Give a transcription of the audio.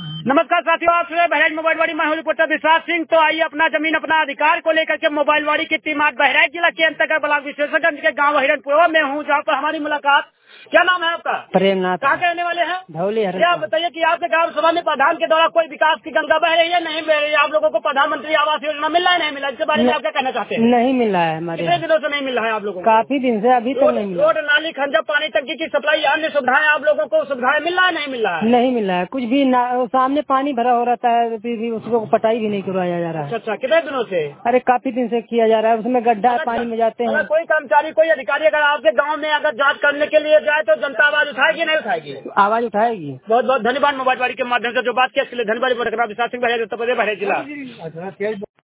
नमस्कार साथियों, आप सुन रहे बहराइच मोबाइलवाड़ी। मैं हूं रिपोर्टर विश्वास सिंह। तो आइए अपना जमीन अपना अधिकार को लेकर के मोबाइलवाड़ी की टीम आज बहराइच जिला के अंतर्गत ब्लॉक विशेषगंज के गांव हिरणपुर में हूं, जहां पर हमारी मुलाकात। क्या नाम है आपका? प्रेमनाथ। कहाँ के रहने वाले हैं? धौली। क्या बताइए कि आपके ग्राम सभा में प्रधान के द्वारा कोई विकास की गंगा बह रही है, नहीं बह रही है? आप लोगों को प्रधानमंत्री आवास योजना मिल रहा है, नहीं मिला? इसके बारे में आप क्या कहना चाहते हैं? नहीं मिल रहा है हमारे। कितने दिनों से नहीं मिल रहा है आप लोगों को? काफी दिन से, अभी तक नहीं मिला। रोड, नाली, खंजा, पानी, टंकी की सप्लाई, अन्य सुविधाएं आप लोगों को सुविधाएं मिल रहा है, नहीं मिल रहा है? नहीं मिल रहा है कुछ भी। सामने पानी भरा हो रहता है, फिर भी उसको पटाई भी नहीं करवाया जा रहा है। अच्छा, कितने दिनों से? अरे काफी दिन से किया जा रहा है, उसमें गड्ढा पानी में जाते हैं। कोई कर्मचारी, कोई अधिकारी अगर आपके गांव में अगर जांच करने के लिए जाए तो जनता आवाज उठाएगी, नहीं उठाएगी? आवाज उठाएगी। बहुत बहुत धन्यवाद मोबाइलवाड़ी के माध्यम से जो बात किया इसके लिए धन्यवाद। विश्वास सिंह, बहराइच, उत्तर प्रदेश, बहराइच जिला।